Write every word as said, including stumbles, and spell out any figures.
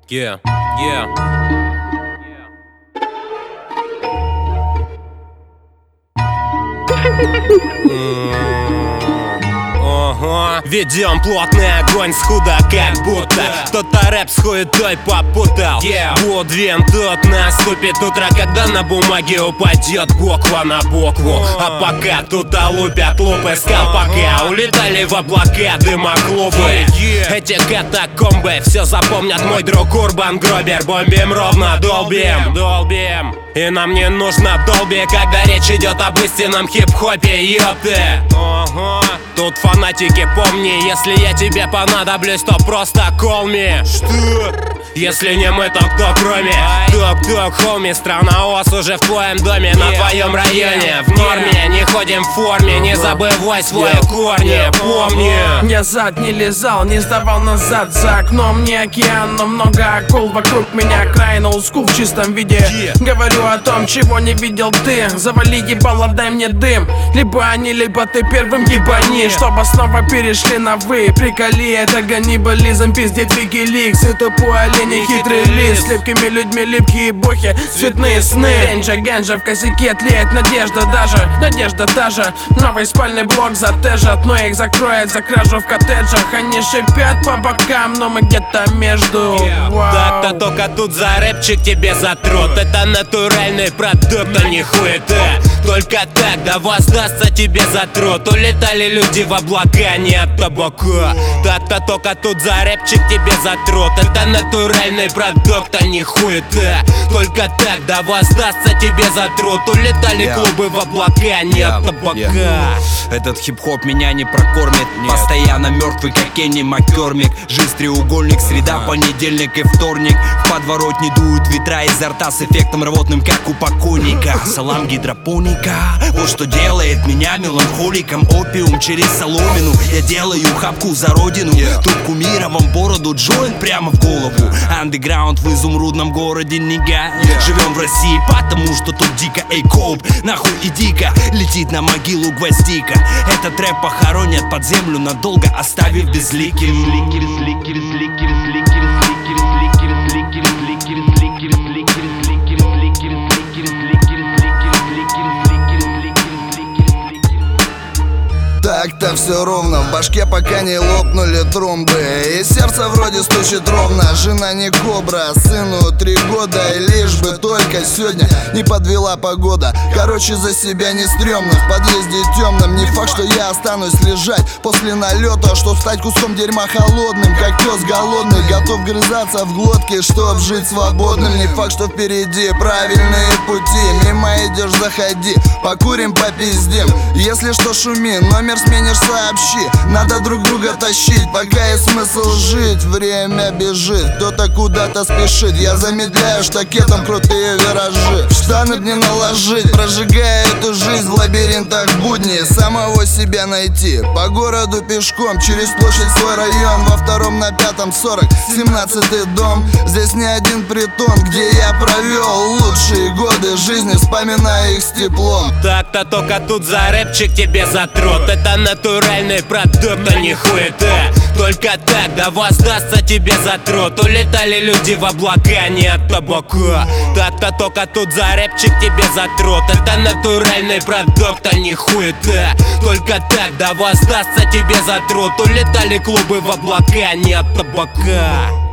Yeah, yeah. Ага. Ведем плотный огонь схудо, как будто кто-то рэп с хуетой попутал. yeah. Будвин тут наступит утро, когда на бумаге упадет буква на букву. А пока тут лупят лупы с колпака, улетали в облака дымоклубы. Эти катакомбы все запомнят, мой друг Урбан Гробер. Бомбим ровно, долбим, долбим. И нам не нужно долби, когда речь идет об истинном хип-хопе, ёпты. Ага. Тут фанатики, помни, если я тебе понадоблюсь, то просто call me. Что? Если не мы, то кто кроме? Тук-тук, хоми, страна ОС уже в твоем доме, на твоем районе. В норме, не ходим в форме, не забывай свои корни, помни. Я зад не лизал, не сдавал назад. За окном не океан, но много акул вокруг меня. Край на узку в чистом виде. Говорю о том, чего не видел ты. Завали ебало, дай мне дым. Либо они, либо ты первым ебани, чтобы снова перешли на вы. Приколи, это ганнибализм, пиздец Викиликс. И тупой олень, и хитрый лис. С липкими людьми липкие бухи, цветные сны. Ренджа, ганджа, в косяке тлеет надежда даже. Надежда та же, новый спальный блок затежат. Но их закроет за кражу в коттеджах. Они шипят по бокам, но мы где-то между. Так-то только тут за рэпчик тебе затрут. Это натуральный продукт, а не хуета. Только так да воздастся тебе затрут. Улетали люди в облака, не от табака. Так-то только тут за рэпчик тебе затрут. Это натуральный продукт, а не хуета. Только так да воздастся тебе затрут. Улетали yeah. клубы в облака, не yeah. от табака. yeah. Этот хип-хоп меня не прокормит. Нет. Постоянно мертвый, как Кенни Маккормик. Жизнь треугольник, среда, а. понедельник и вторник. В подворотне дуют ветра изо рта с эффектом рвотным, как у покойника. Салам гидропоника, вот что делает меня меланхоликом. Опиум через соломину, я делаю хапку за родину. yeah. Тут кумировом бороду, джойнт прямо в голову. Андеграунд в изумрудном городе Нига. yeah. Живем в России, потому что тут дико. Эй, коуп, нахуй иди-ка. Летит на могилу гвоздика. Этот рэп похоронят под землю надолго, оставив безликим. Так-то все ровно, в башке пока не лопнули тромбы. И сердце вроде стучит ровно. Жена не кобра, сыну три года. И лишь бы только сегодня не подвела погода. Короче, за себя не стрёмно. В подъезде темном, не факт, что я останусь лежать после налета, чтоб стать куском дерьма холодным, как пес голодный. Готов грызаться в глотке, чтоб жить свободным. Не факт, что впереди правильные пути. Мимо идешь, заходи, покурим, попиздим. Если что, шуми, номер сменишь, сообщи. Надо друг друга тащить, пока есть смысл жить. Время бежит, кто-то куда-то спешит. Я замедляю штакетом крутые виражи. В штаны б не наложить, прожигая эту жизнь в лабиринтах будни. Самого себя найти, по городу пешком, через площадь свой район. Во втором на пятом сорок, семнадцатый дом. Здесь не один притон, где я провел лучшие годы жизни, вспоминая их с теплом. Так-то только тут за рэпчик тебе затрут. Это натуральный продукт, а не хуета. Только так да воздастся тебе затрут. Улетали люди в облака, не от табака. Так-то только тут за рэпчик тебе затрут. Это натуральный продукт, а не хуета. Только так да воздастся тебе затрут. Улетали клубы в облака, не от табака.